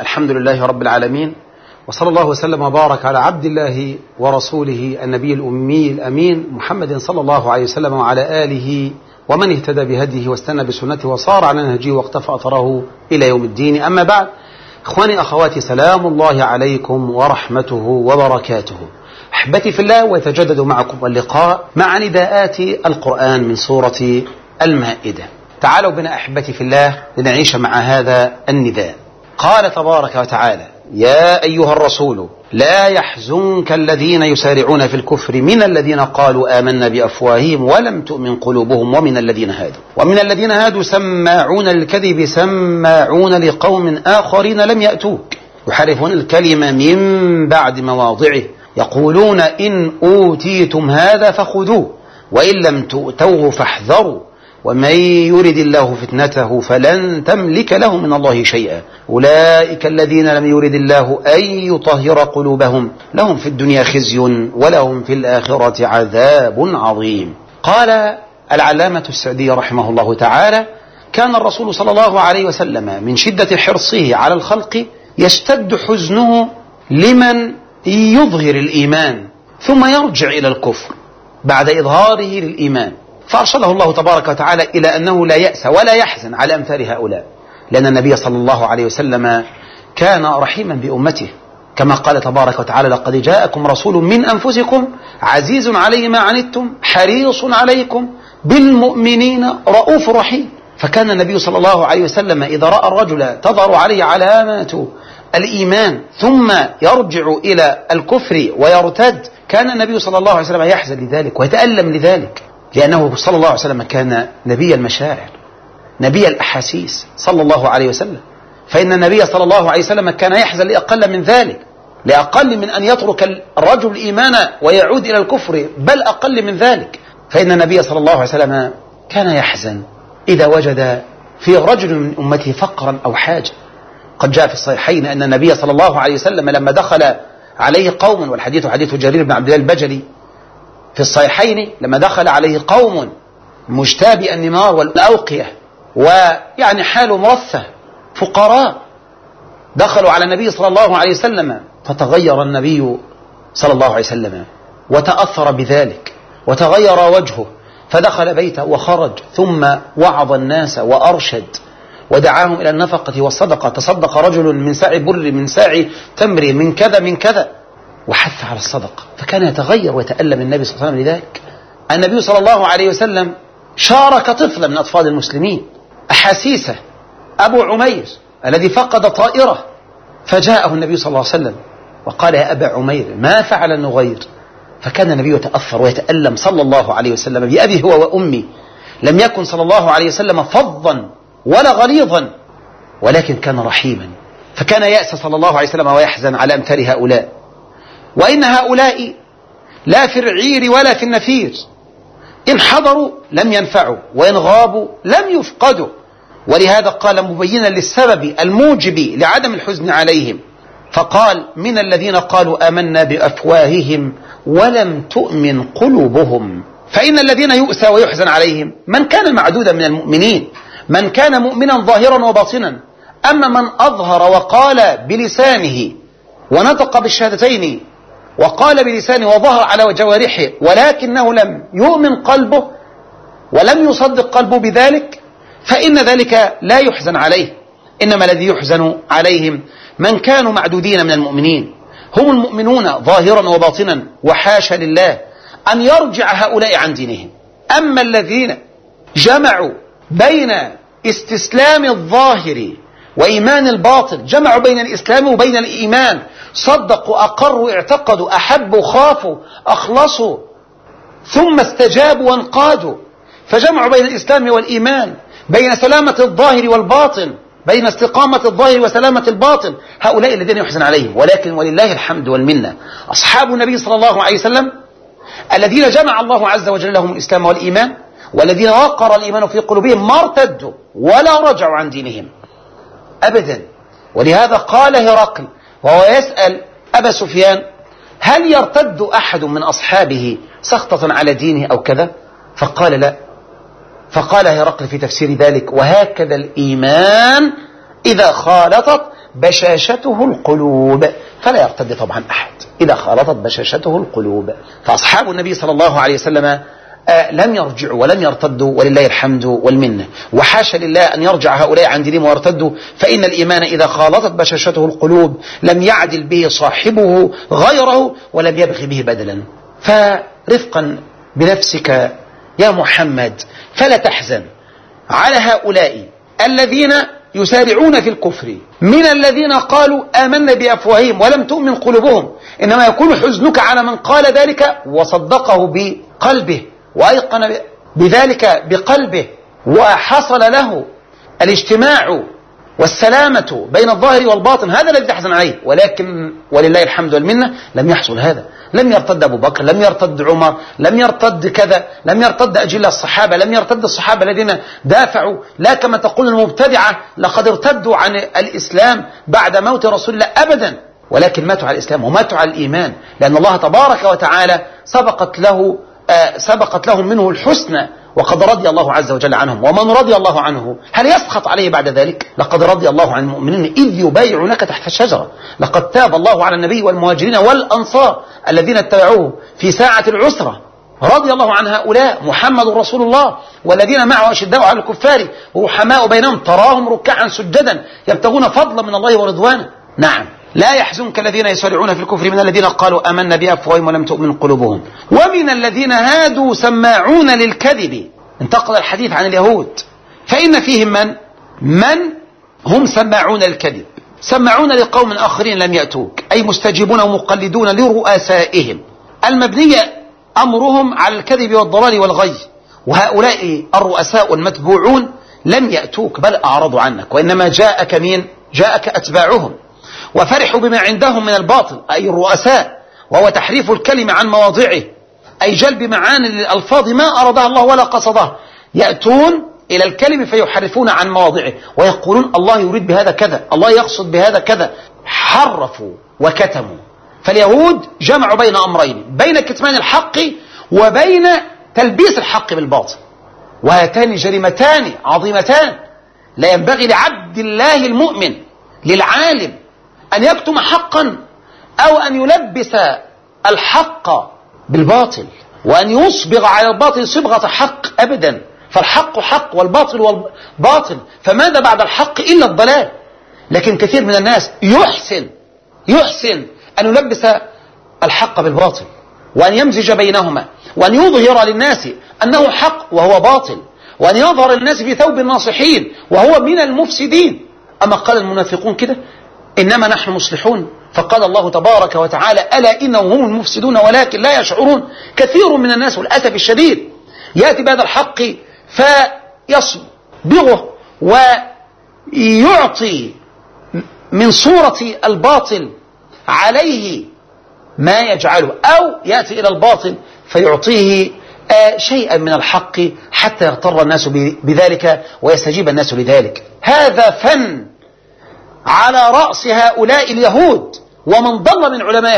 الحمد لله رب العالمين، وصلى الله وسلم وبارك على عبد الله ورسوله النبي الأمي الأمين محمد صلى الله عليه وسلم وعلى آله ومن اهتدى بهديه واستنى بسنته وصار على نهجه واقتفى أثره إلى يوم الدين. أما بعد، إخواني أخواتي، سلام الله عليكم ورحمته وبركاته. أحبتي في الله، ويتجدد معكم اللقاء مع نداءات القرآن من سورة المائدة. تعالوا بنا أحبتي في الله لنعيش مع هذا النداء. قال تبارك وتعالى: يا أيها الرسول لا يحزنك الذين يسارعون في الكفر من الذين قالوا آمنا بأفواههم ولم تؤمن قلوبهم ومن الذين هادوا سماعون للكذب سماعون لقوم آخرين لم يأتوك يحرفون الكلمة من بعد مواضعه يقولون إن أوتيتم هذا فخذوه وإن لم تؤتوه فاحذروا ومن يرد الله فتنته فلن تملك له من الله شيئا أولئك الذين لم يرد الله أن يطهر قلوبهم لهم في الدنيا خزي ولهم في الآخرة عذاب عظيم. قال العلامة السعدي رحمه الله تعالى: كان الرسول صلى الله عليه وسلم من شدة حرصه على الخلق يشتد حزنه لمن يظهر الإيمان ثم يرجع إلى الكفر بعد إظهاره للإيمان، فأرشده الله تبارك وتعالى إلى أنه لا يأس ولا يحزن على أمثال هؤلاء، لأن النبي صلى الله عليه وسلم كان رحيما بأمته، كما قال تبارك وتعالى: لقد جاءكم رسول من أنفسكم عزيز عليه ما عنتم حريص عليكم بالمؤمنين رؤوف رحيم. فكان النبي صلى الله عليه وسلم إذا رأى الرجل تظهر عليه علامات الإيمان ثم يرجع إلى الكفر ويرتد، كان النبي صلى الله عليه وسلم يحزن لذلك ويتألم لذلك، لأنه صلى الله عليه وسلم كان نبي المشاعر نبي الأحاسيس صلى الله عليه وسلم. فإن النبي صلى الله عليه وسلم كان يحزن لأقل من ذلك، لأقل من أن يترك الرجل الإيمان ويعود إلى الكفر، بل أقل من ذلك. فإن النبي صلى الله عليه وسلم كان يحزن إذا وجد في رجل من أمته فقرا أو حاجة. قد جاء في الصحيحين أن النبي صلى الله عليه وسلم لما دخل عليه قوم، والحديث حديث جرير بن عبد الله البجلي في الصحيحين، لما دخل عليه قوم مجتابئ النمار والأوقية ويعني حال مرثة فقراء، دخلوا على النبي صلى الله عليه وسلم، فتغير النبي صلى الله عليه وسلم وتأثر بذلك وتغير وجهه، فدخل بيته وخرج ثم وعظ الناس وأرشد ودعاهم إلى النفقة والصدقة. تصدق رجل من ساع بر من ساع تمر من كذا من كذا، وحث على الصدقة، فكان يتغير ويتألم النبي صلى الله عليه وسلم لذلك. النبي صلى الله عليه وسلم شارك طفلا من أطفال المسلمين أحاسيسه، أبو عمير الذي فقد طائرة، فجاءه النبي صلى الله عليه وسلم وقال: يا أبا عمير ما فعل النغير؟ فكان النبي يتأثر ويتألم صلى الله عليه وسلم بأبي هو وأمي. لم يكن صلى الله عليه وسلم فظا ولا غليظا، ولكن كان رحيما، فكان يأس صلى الله عليه وسلم ويحزن على أمثال هؤلاء. وإن هؤلاء لا في العير ولا في النفير، إن حضروا لم ينفعوا وإن غابوا لم يفقدوا. ولهذا قال مبينا للسبب الموجب لعدم الحزن عليهم، فقال: من الذين قالوا آمنا بأفواههم ولم تؤمن قلوبهم. فإن الذين يؤسى ويحزن عليهم من كان معدودا من المؤمنين، من كان مؤمنا ظاهرا وباطنا. أما من أظهر وقال بلسانه ونطق بالشهادتين وقال بلسانه وظهر على جوارحه ولكنه لم يؤمن قلبه ولم يصدق قلبه بذلك، فإن ذلك لا يحزن عليه. إنما الذي يحزن عليهم من كانوا معدودين من المؤمنين، هم المؤمنون ظاهرا وباطنا، وحاشا لله أن يرجع هؤلاء عن دينهم. أما الذين جمعوا بين استسلام الظاهر وإيمان الباطن، جمعوا بين الإسلام وبين الإيمان، صدقوا أقروا اعتقدوا أحبوا خافوا أخلصوا ثم استجابوا وانقادوا، فجمعوا بين الإسلام والإيمان، بين سلامة الظاهر والباطن، بين استقامة الظاهر وسلامة الباطن. هؤلاء الذين يحزن عليهم. ولكن ولله الحمد والمنة، أصحاب النبي صلى الله عليه وسلم الذين جمع الله عز وجل لهم الإسلام والإيمان، والذين وقر الإيمان في قلوبهم ما ارتدوا ولا رجعوا عن دينهم أبدا. ولهذا قال هرقل وهو يسأل أبا سفيان: هل يرتد أحد من أصحابه سخطة على دينه أو كذا؟ فقال: لا. فقال هرقل في تفسير ذلك: وهكذا الإيمان إذا خالطت بشاشته القلوب، فلا يرتد طبعا أحد إذا خالطت بشاشته القلوب. فأصحاب النبي صلى الله عليه وسلم لم يرجعوا ولم يرتدوا، ولله الحمد والمنة. وحاشا لله أن يرجع هؤلاء عن دينهم ويرتدوا، فإن الإيمان إذا خالطت بشاشته القلوب لم يعدل به صاحبه غيره ولم يبغي به بدلا. فرفقا بنفسك يا محمد، فلا تحزن على هؤلاء الذين يسارعون في الكفر من الذين قالوا آمنا بأفواههم ولم تؤمن قلوبهم، إنما يكون حزنك على من قال ذلك وصدقه بقلبه وأيقن بذلك بقلبه وحصل له الاجتماع والسلامة بين الظاهر والباطن، هذا الذي تحزن عليه. ولكن ولله الحمد والمنة لم يحصل هذا. لم يرتد أبو بكر، لم يرتد عمر، لم يرتد كذا، لم يرتد أجل الصحابة، لم يرتد الصحابة الذين دافعوا، لا كما تقول المبتدعة لقد ارتدوا عن الإسلام بعد موت رسول الله، أبدا، ولكن ماتوا على الإسلام وماتوا على الإيمان، لأن الله تبارك وتعالى سبقت لهم منه الحسنى، وقد رضي الله عز وجل عنهم. ومن رضي الله عنه هل يسخط عليه بعد ذلك؟ لقد رضي الله عن المؤمنين إذ يبايعونك تحت الشجرة. لقد تاب الله على النبي والمهاجرين والأنصار الذين اتبعوه في ساعة العسرة، رضي الله عن هؤلاء. محمد رسول الله والذين معه أشداء على الكفار ورحماء بينهم تراهم ركعا سجدا يبتغون فضلا من الله ورضوانه. نعم، لا يحزنك الذين يسارعون في الكفر من الذين قالوا آمنا بأفواههم ولم تؤمن قلوبهم ومن الذين هادوا سماعون للكذب. انتقل الحديث عن اليهود، فإن فيهم من هم سماعون للكذب، سماعون لقوم آخرين لم يأتوك، أي مستجيبون ومقلدون لرؤسائهم المبنية أمرهم على الكذب والضلال والغي. وهؤلاء الرؤساء المتبوعون لم يأتوك بل أعرضوا عنك، وإنما جاءك أتباعهم وفرحوا بما عندهم من الباطل، أي الرؤساء، وهو تحريف الكلمة عن مواضعه، أي جلب معاني للألفاظ ما أرادها الله ولا قصدها. يأتون إلى الكلم فيحرفون عن مواضعه ويقولون الله يريد بهذا كذا، الله يقصد بهذا كذا، حرفوا وكتموا. فاليهود جمعوا بين أمرين، بين كتمان الحق وبين تلبيس الحق بالباطل، وهاتان جريمتان عظيمتان. لا ينبغي لعبد الله المؤمن للعالم أن يكتم حقا أو أن يلبس الحق بالباطل وأن يصبغ على الباطل صبغة حق، أبدا. فالحق حق والباطل باطل، فماذا بعد الحق إلا الضلال. لكن كثير من الناس يحسن أن يلبس الحق بالباطل وأن يمزج بينهما وأن يظهر للناس أنه حق وهو باطل، وأن يظهر للناس في ثوب الناصحين وهو من المفسدين. أما قال المنافقون كده إنما نحن مصلحون، فقال الله تبارك وتعالى ألا إنهم هم المفسدون ولكن لا يشعرون. كثير من الناس والأسف الشديد يأتي بهذا الحق فيصبغه ويعطي من صورة الباطل عليه ما يجعله، أو يأتي إلى الباطل فيعطيه شيئا من الحق حتى يغتر الناس بذلك ويستجيب الناس لذلك. هذا فن على رأس هؤلاء اليهود ومن ضل من علماء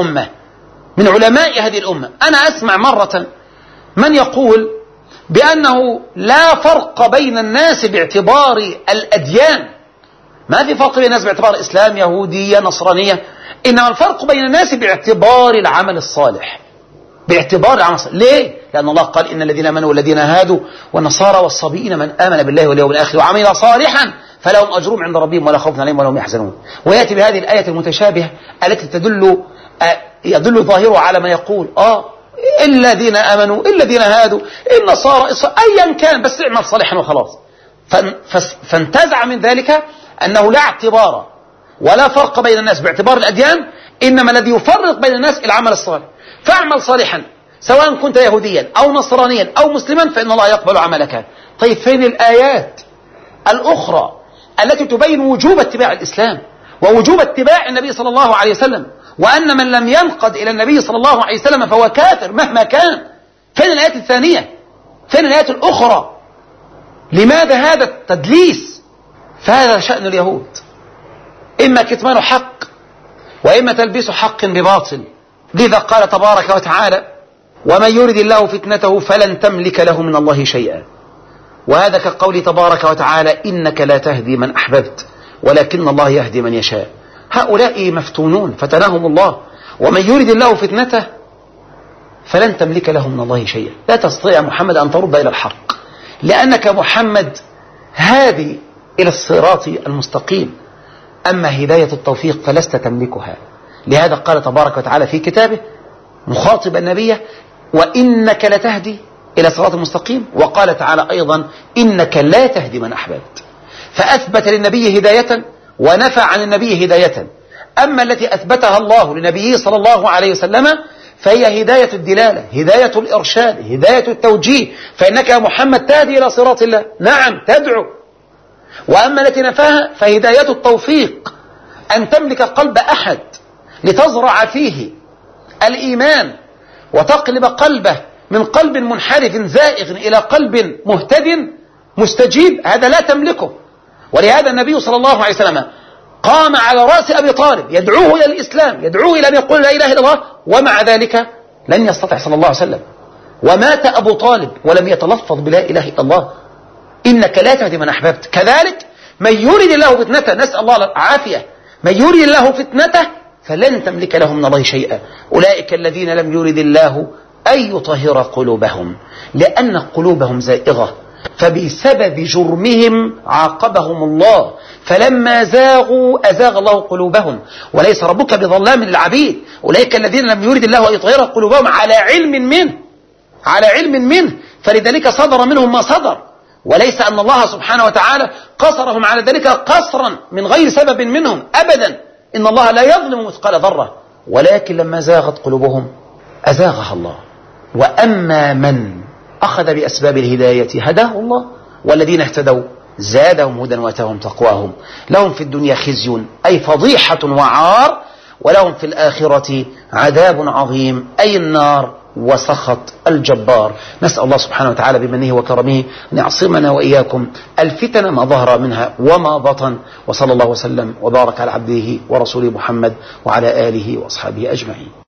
هذه الأمة. أنا أسمع مرة من يقول بأنه لا فرق بين الناس باعتبار الأديان، ما في فرق بين الناس باعتبار إسلام يهودية نصرانية، إنما الفرق بين الناس باعتبار العمل الصالح. ليه؟ لأن الله قال إن الذين آمنوا والذين هادوا والنصارى والصابئين من آمن بالله واليوم الآخر وعمل صالحا فلهم أجرهم عند ربهم ولا خوف عليهم ولا هم يحزنون. ويأتي بهذه الآية المتشابهة التي يدل ظاهره على ما يقول الذين آمنوا الذين هادوا النصارى أيا كان، بس اعمل صالحا وخلاص. فانتزع من ذلك أنه لا اعتبار ولا فرق بين الناس باعتبار الأديان، إنما الذي يفرق بين الناس العمل الصالح. فاعمل صالحا سواء كنت يهوديا أو نصرانيا أو مسلما فإن الله يقبل عملك. طيب فين الآيات الأخرى التي تبين وجوب اتباع الإسلام ووجوب اتباع النبي صلى الله عليه وسلم، وأن من لم ينقد إلى النبي صلى الله عليه وسلم فهو كافر مهما كان؟ فين الآيات الثانية؟ فين الآيات الأخرى؟ لماذا هذا التدليس؟ فهذا شأن اليهود، إما كتمان حق وإما تلبيس حق بباطل. لذا قال تبارك وتعالى ومن يرد الله فتنته فلن تملك له من الله شيئا. وهذا كقول تبارك وتعالى إنك لا تهدي من أحببت ولكن الله يهدي من يشاء. هؤلاء مفتونون فتناهم الله، ومن يرد الله فتنته فلن تملك له من الله شيئا. لا تستطيع محمد أن ترد إلى الحق، لأنك محمد هادي إلى الصراط المستقيم، أما هداية التوفيق فلست تملكها. لهذا قال تبارك وتعالى في كتابه مخاطبا النبي: وإنك لتهدي إلى صراط المستقيم. وقال تعالى أيضا: إنك لا تهدي من أحببت. فأثبت للنبي هداية ونفى عن النبي هداية. أما التي أثبتها الله لنبيه صلى الله عليه وسلم فهي هداية الدلالة، هداية الإرشاد، هداية التوجيه، فإنك يا محمد تهدي إلى صراط الله، نعم تدعو. وأما التي نفاها فهداية التوفيق، أن تملك قلب أحد لتزرع فيه الإيمان وتقلب قلبه من قلب منحرف زائغ إلى قلب مهتد مستجيب، هذا لا تملكه. ولهذا النبي صلى الله عليه وسلم قام على رأس أبي طالب يدعوه إلى الإسلام، يدعوه إلى أن يقول لا إله إلا الله، ومع ذلك لن يستطع صلى الله عليه وسلم. ومات أبو طالب ولم يتلفظ بلا إله إلا الله. إنك لا تهدي من أحببت. كذلك من يريد الله فتنته، نسأل الله العافية، من يريد الله فتنته فلن تملك له من الله شيئا. أولئك الذين لم يرد الله أن يطهر قلوبهم، لأن قلوبهم زائغة، فبسبب جرمهم عاقبهم الله، فلما زاغوا أزاغ الله قلوبهم، وليس ربك بظلام للعبيد. أولئك الذين لم يرد الله أن يطهر قلوبهم على علم منه، على علم منه، فلذلك صدر منهم ما صدر، وليس أن الله سبحانه وتعالى قصرهم على ذلك قصرا من غير سبب منهم أبدا. إن الله لا يظلم مثقال ذرة، ولكن لما زاغت قلوبهم أزاغها الله. وأما من أخذ بأسباب الهداية هداه الله، والذين اهتدوا زادهم هدى واتاهم تقواهم. لهم في الدنيا خزي أي فضيحة وعار، ولهم في الآخرة عذاب عظيم أي النار وسخط الجبار. نسأل الله سبحانه وتعالى بمنه وكرمه أن يعصمنا وإياكم الفتن ما ظهر منها وما بطن. وصلى الله وسلم وبارك على عبده ورسوله محمد وعلى آله وأصحابه أجمعين.